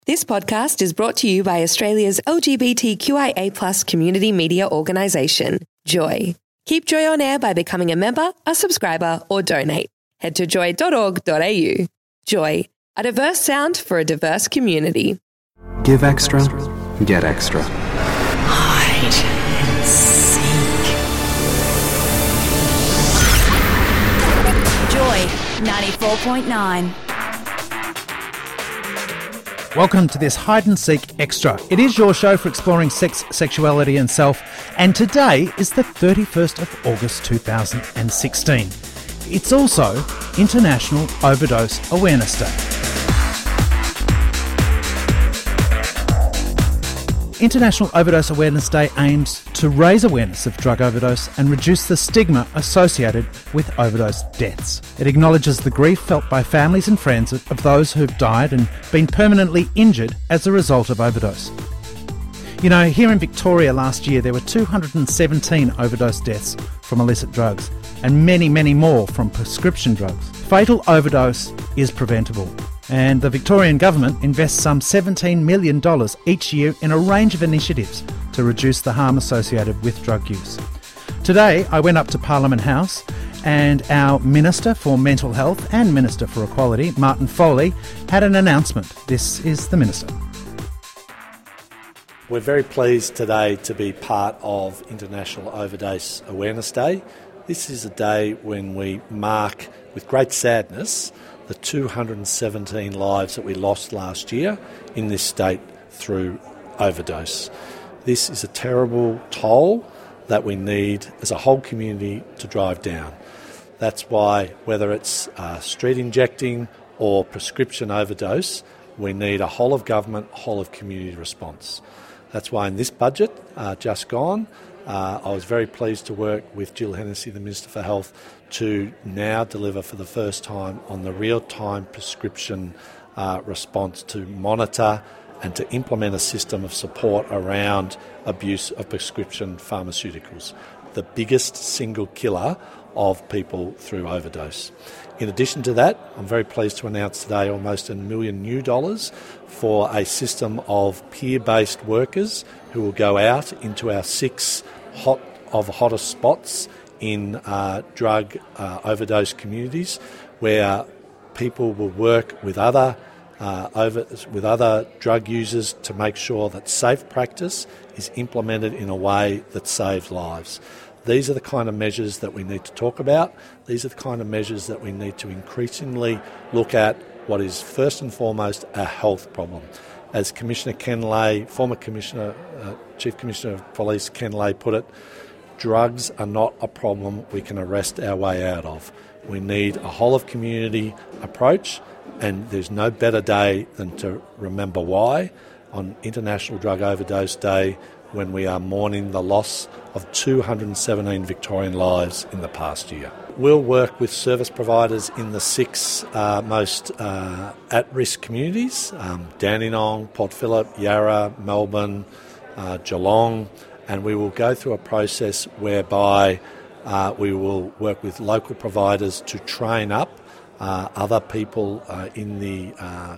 This podcast is brought to you by Australia's LGBTQIA+ community media organisation, Joy. Keep Joy on air by becoming a member, a subscriber, or donate. Head to joy.org.au. Joy, a diverse sound for a diverse community. Give extra, get extra. Hide and seek. Joy 94.9. Welcome to this Hide and Seek Extra. It is your show for exploring sex, sexuality and self, and today is the 31st of August 2016. It's also International Overdose Awareness Day. International Overdose Awareness Day aims to raise awareness of drug overdose and reduce the stigma associated with overdose deaths. It acknowledges the grief felt by families and friends of those who've died and been permanently injured as a result of overdose. You know, here in Victoria last year there were 217 overdose deaths from illicit drugs and many, many more from prescription drugs. Fatal overdose is preventable. And the Victorian Government invests some $17 million each year in a range of initiatives to reduce the harm associated with drug use. Today, I went up to Parliament House and our Minister for Mental Health and Minister for Equality, Martin Foley, had an announcement. This is the Minister. We're very pleased today to be part of International Overdose Awareness Day. This is a day when we mark, with great sadness, the 217 lives that we lost last year in this state through overdose. This is a terrible toll that we need as a whole community to drive down. That's why, whether it's street injecting or prescription overdose, we need a whole of government, whole of community response. That's why in this budget, just gone, I was very pleased to work with Jill Hennessy, the Minister for Health, to now deliver for the first time on the real-time prescription response to monitor and to implement a system of support around abuse of prescription pharmaceuticals, the biggest single killer of people through overdose. In addition to that, I'm very pleased to announce today almost $1 million new for a system of peer-based workers who will go out into our 6 hottest spots in drug overdose communities, where people will work with other drug users to make sure that safe practice is implemented in a way that saves lives. These are the kind of measures that we need to talk about. These are the kind of measures that we need to increasingly look at what is first and foremost a health problem. As Commissioner Ken Lay, former Commissioner, Chief Commissioner of Police Ken Lay put it, drugs are not a problem we can arrest our way out of. We need a whole of community approach, and there's no better day than to remember why on International Drug Overdose Day, when we are mourning the loss of 217 Victorian lives in the past year. We'll work with service providers in the 6 most at-risk communities, Dandenong, Port Phillip, Yarra, Melbourne, Geelong, and we will go through a process whereby we will work with local providers to train up other people in the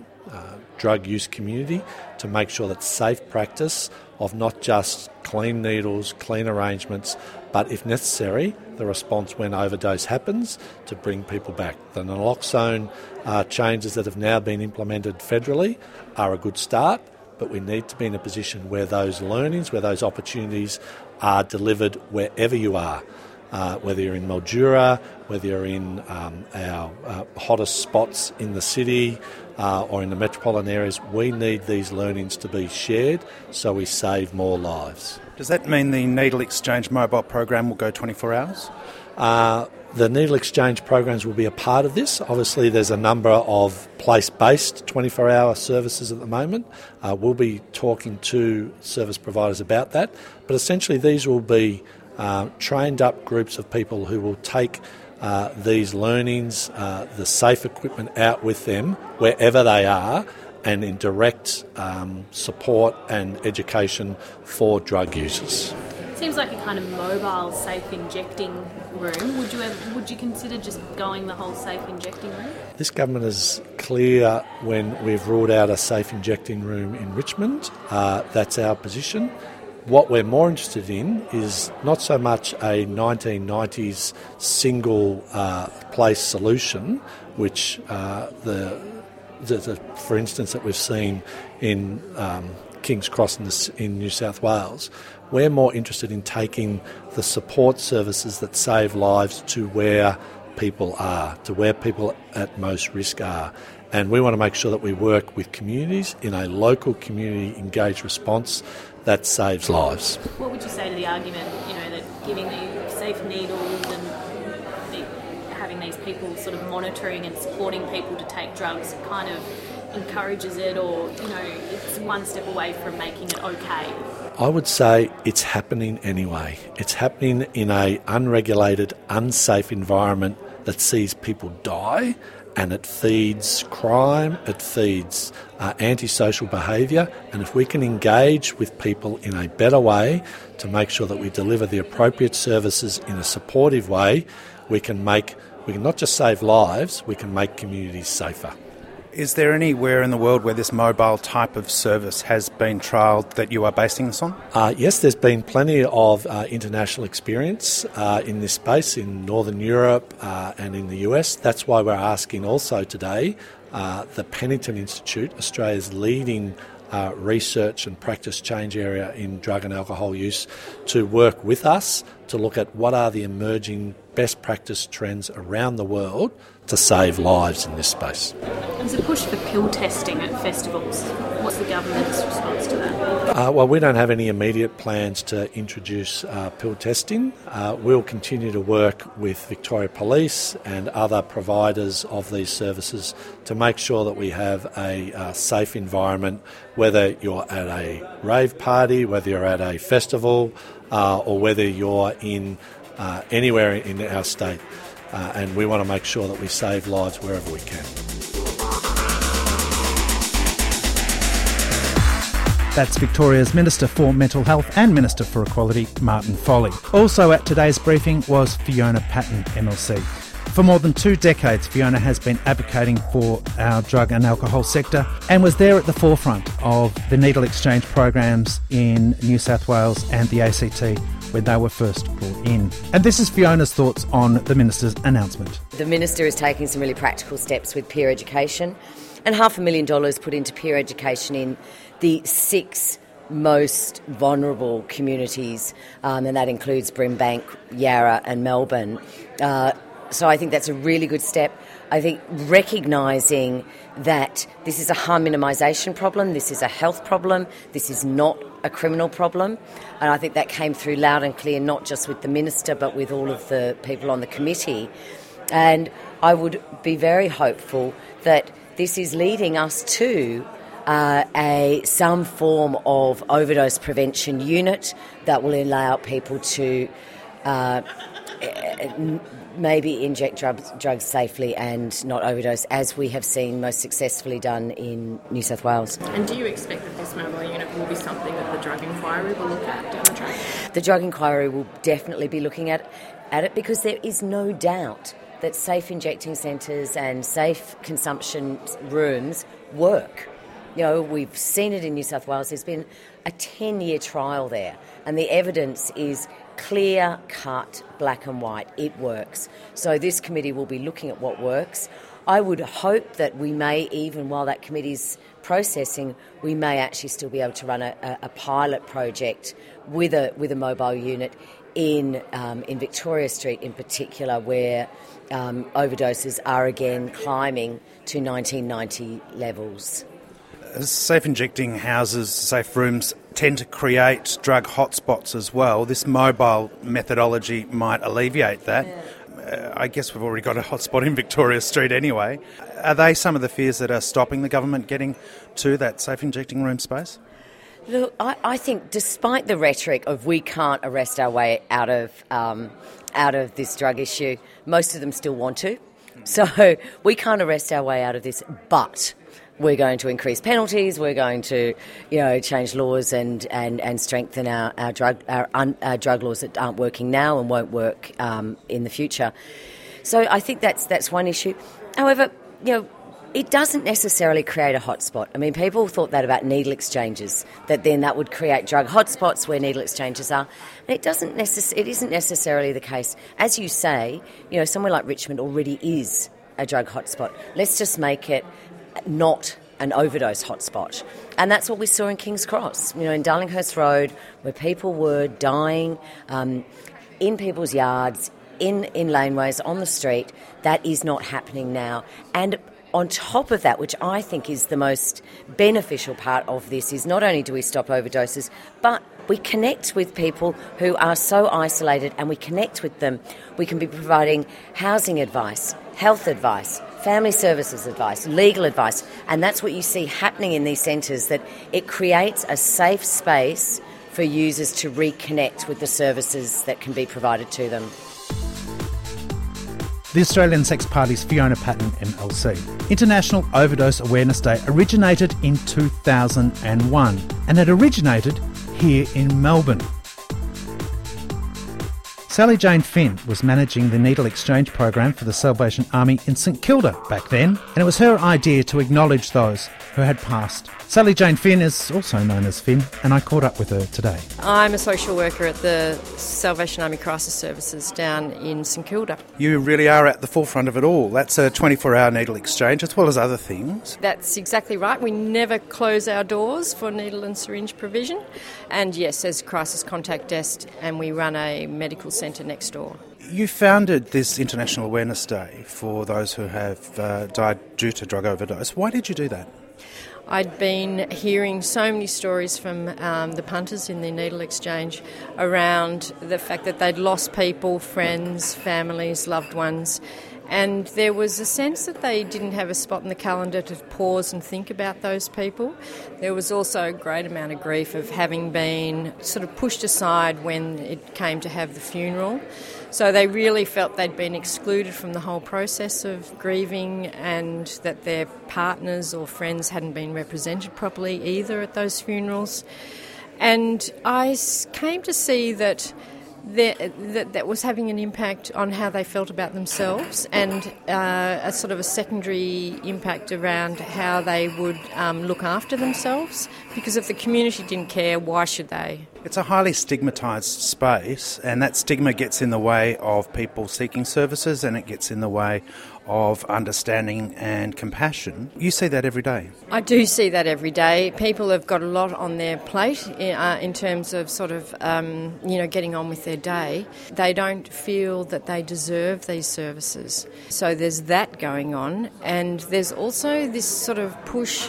drug use community to make sure that safe practice of not just clean needles, clean arrangements, but if necessary, the response when overdose happens to bring people back. The naloxone changes that have now been implemented federally are a good start, but we need to be in a position where those learnings, where those opportunities are delivered wherever you are. Whether you're in Mildura, whether you're in our hottest spots in the city or in the metropolitan areas, we need these learnings to be shared so we save more lives. Does that mean the Needle Exchange mobile program will go 24 hours? The needle exchange programs will be a part of this. Obviously, there's a number of place-based 24-hour services at the moment. We'll be talking to service providers about that. But essentially, these will be trained-up groups of people who will take these learnings, the safe equipment out with them wherever they are, and in direct support and education for drug users. Seems like a kind of mobile safe injecting room. Would you consider just going the whole safe injecting room? This government is clear when we've ruled out a safe injecting room in Richmond. That's our position. What we're more interested in is not so much a 1990s single place solution, which for instance that we've seen in King's Cross in New South Wales. We're more interested in taking the support services that save lives to where people are, to where people at most risk are. And we want to make sure that we work with communities in a local community engaged response that saves lives. What would you say to the argument, that giving the safe needles and having these people sort of monitoring and supporting people to take drugs kind of encourages it, or, it's one step away from making it okay? I would say it's happening anyway. It's happening in an unregulated, unsafe environment that sees people die, and it feeds crime, it feeds antisocial behaviour, and if we can engage with people in a better way to make sure that we deliver the appropriate services in a supportive way, we can not just save lives, we can make communities safer. Is there anywhere in the world where this mobile type of service has been trialled that you are basing this on? Yes, there's been plenty of international experience in this space in Northern Europe and in the US. That's why we're asking also today the Pennington Institute, Australia's leading research and practice change area in drug and alcohol use, to work with us to look at what are the emerging best practice trends around the world to save lives in this space. There's a push for pill testing at festivals. What's the government's response to that? Well, we don't have any immediate plans to introduce pill testing. We'll continue to work with Victoria Police and other providers of these services to make sure that we have a safe environment, whether you're at a rave party, whether you're at a festival, or whether you're in anywhere in our state. And we want to make sure that we save lives wherever we can. That's Victoria's Minister for Mental Health and Minister for Equality, Martin Foley. Also at today's briefing was Fiona Patten, MLC. For more than 2 decades, Fiona has been advocating for our drug and alcohol sector and was there at the forefront of the needle exchange programs in New South Wales and the ACT when they were first brought in. And this is Fiona's thoughts on the Minister's announcement. The Minister is taking some really practical steps with peer education, and $500,000 put into peer education in the 6 most vulnerable communities, and that includes Brimbank, Yarra and Melbourne. So I think that's a really good step. I think recognising that this is a harm minimisation problem, this is a health problem, this is not a criminal problem. And I think that came through loud and clear, not just with the Minister, but with all of the people on the committee. And I would be very hopeful that this is leading us to some form of overdose prevention unit that will allow people to maybe inject drugs safely and not overdose, as we have seen most successfully done in New South Wales. And do you expect that this mobile unit will be something that the drug inquiry will look at down the track? The drug inquiry will definitely be looking at it, because there is no doubt that safe injecting centres and safe consumption rooms work. We've seen it in New South Wales. There's been a 10-year trial there, and the evidence is clear cut, black and white. It works. So this committee will be looking at what works. I would hope that we may, even while that committee's processing, we may actually still be able to run a pilot project with a mobile unit in Victoria Street in particular, where overdoses are again climbing to 1990 levels. Safe injecting houses, safe rooms tend to create drug hotspots as well. This mobile methodology might alleviate that. Yeah. I guess we've already got a hotspot in Victoria Street anyway. Are they some of the fears that are stopping the government getting to that safe injecting room space? Look, I think despite the rhetoric of we can't arrest our way out of this drug issue, most of them still want to. So we can't arrest our way out of this, but we're going to increase penalties, we're going to, change laws and strengthen our drug laws that aren't working now and won't work in the future. So I think that's one issue. However, it doesn't necessarily create a hotspot. I mean, people thought that about needle exchanges, that would create drug hotspots where needle exchanges are. And it isn't necessarily the case. As you say, somewhere like Richmond already is a drug hotspot. Let's just make it not an overdose hotspot. And that's what we saw in King's Cross, in Darlinghurst Road, where people were dying in people's yards, in laneways, on the street. That is not happening now. And on top of that, which I think is the most beneficial part of this, is not only do we stop overdoses, but we connect with people who are so isolated, and we connect with them. We can be providing housing advice, health advice, family services advice, legal advice, and that's what you see happening in these centres, that it creates a safe space for users to reconnect with the services that can be provided to them. The Australian Sex Party's Fiona Patten, MLC. International Overdose Awareness Day originated in 2001, and it originated here in Melbourne. Sally Jane Finn was managing the needle exchange program for the Salvation Army in St Kilda back then, and it was her idea to acknowledge those who had passed. Sally Jane Finn is also known as Finn, and I caught up with her today. I'm a social worker at the Salvation Army Crisis Services down in St Kilda. You really are at the forefront of it all. That's a 24-hour needle exchange as well as other things. That's exactly right. We never close our doors for needle and syringe provision. And yes, there's a crisis contact desk, and we run a medical centre next door. You founded this International Awareness Day for those who have died due to drug overdose. Why did you do that? I'd been hearing so many stories from the punters in the needle exchange around the fact that they'd lost people, friends, families, loved ones, and there was a sense that they didn't have a spot in the calendar to pause and think about those people. There was also a great amount of grief of having been sort of pushed aside when it came to have the funeral. So they really felt they'd been excluded from the whole process of grieving, and that their partners or friends hadn't been represented properly either at those funerals. And I came to see that that was having an impact on how they felt about themselves, and a sort of a secondary impact around how they would look after themselves, because if the community didn't care, why should they? It's a highly stigmatised space, and that stigma gets in the way of people seeking services, and it gets in the way of understanding and compassion. You see that every day. I do see that every day. People have got a lot on their plate in terms of sort of, getting on with their day. They don't feel that they deserve these services. So there's that going on, and there's also this sort of push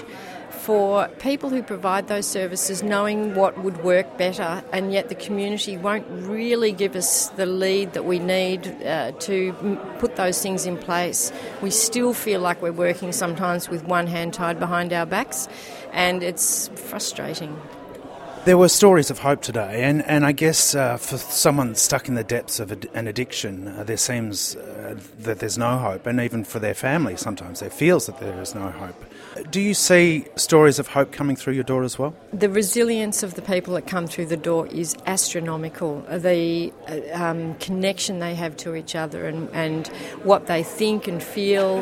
for people who provide those services knowing what would work better, and yet the community won't really give us the lead that we need to put those things in place. We still feel like we're working sometimes with one hand tied behind our backs, and it's frustrating. There were stories of hope today, and I guess for someone stuck in the depths of an addiction, there seems that there's no hope, and even for their family sometimes there feels that there is no hope. Do you see stories of hope coming through your door as well? The resilience of the people that come through the door is astronomical. The connection they have to each other and what they think and feel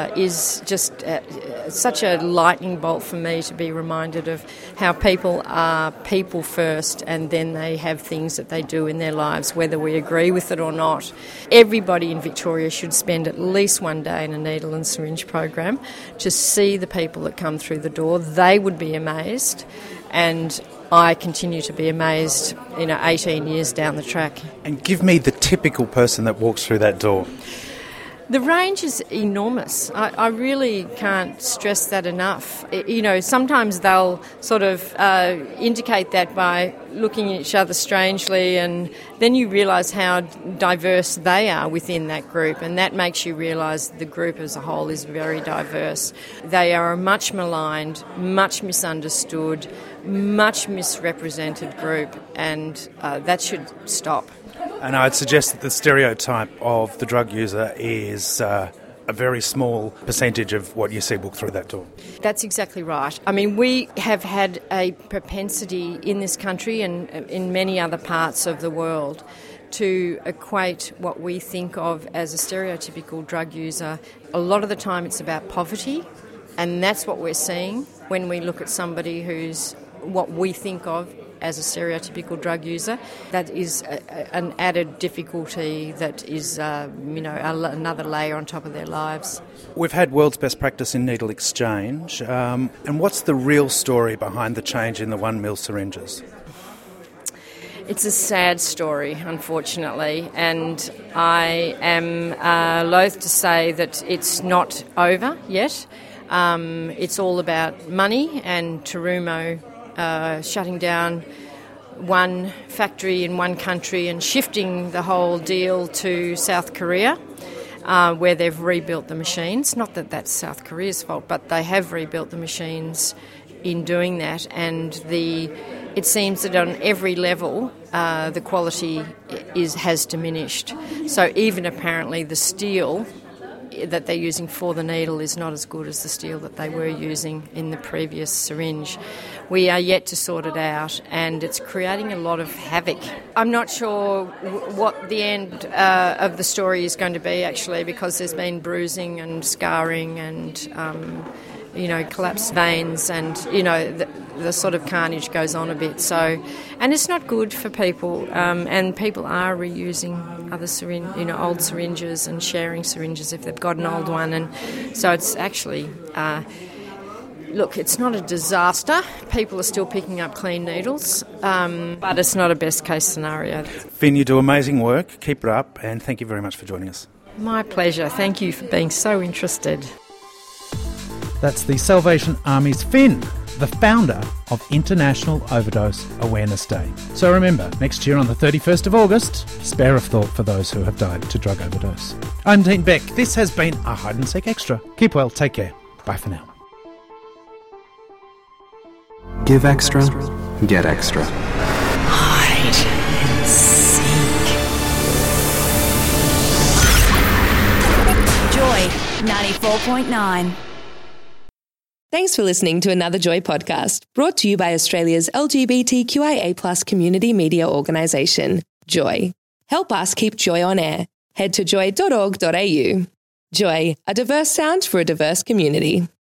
is just such a lightning bolt for me to be reminded of how people are people first, and then they have things that they do in their lives, whether we agree with it or not. Everybody in Victoria should spend at least one day in a needle and syringe program to see the people that come through the door. They would be amazed, and I continue to be amazed 18 years down the track. And give me the typical person that walks through that door. The range is enormous. I really can't stress that enough. Sometimes they'll sort of indicate that by looking at each other strangely, and then you realise how diverse they are within that group, and that makes you realise the group as a whole is very diverse. They are a much maligned, much misunderstood, much misrepresented group, and that should stop. And I'd suggest that the stereotype of the drug user is a very small percentage of what you see walk through that door. That's exactly right. I mean, we have had a propensity in this country and in many other parts of the world to equate what we think of as a stereotypical drug user. A lot of the time it's about poverty, and that's what we're seeing when we look at somebody who's what we think of as a stereotypical drug user. That is an added difficulty that is, another layer on top of their lives. We've had world's best practice in needle exchange, and what's the real story behind the change in the 1 ml syringes? It's a sad story, unfortunately, and I am loath to say that it's not over yet. It's all about money and Terumo shutting down one factory in one country and shifting the whole deal to South Korea, where they've rebuilt the machines. Not that that's South Korea's fault, but they have rebuilt the machines in doing that, and it seems that on every level the quality has diminished. So even apparently the steel that they're using for the needle is not as good as the steel that they were using in the previous syringe. We are yet to sort it out, and it's creating a lot of havoc. I'm not sure what the end of the story is going to be, actually, because there's been bruising and scarring and collapsed veins, and the sort of carnage goes on a bit. So, and it's not good for people, and people are reusing other old syringes and sharing syringes if they've got an old one, and so it's actually. Look, it's not a disaster. People are still picking up clean needles, but it's not a best-case scenario. Finn, you do amazing work. Keep it up, and thank you very much for joining us. My pleasure. Thank you for being so interested. That's the Salvation Army's Finn, the founder of International Overdose Awareness Day. So remember, next year on the 31st of August, spare a thought for those who have died to drug overdose. I'm Dean Beck. This has been a Hide and Seek Extra. Keep well, take care. Bye for now. Give extra, get extra. Hide and seek. Joy 94.9. Thanks for listening to another Joy podcast, brought to you by Australia's LGBTQIA+ community media organisation, Joy. Help us keep Joy on air. Head to joy.org.au. Joy, a diverse sound for a diverse community.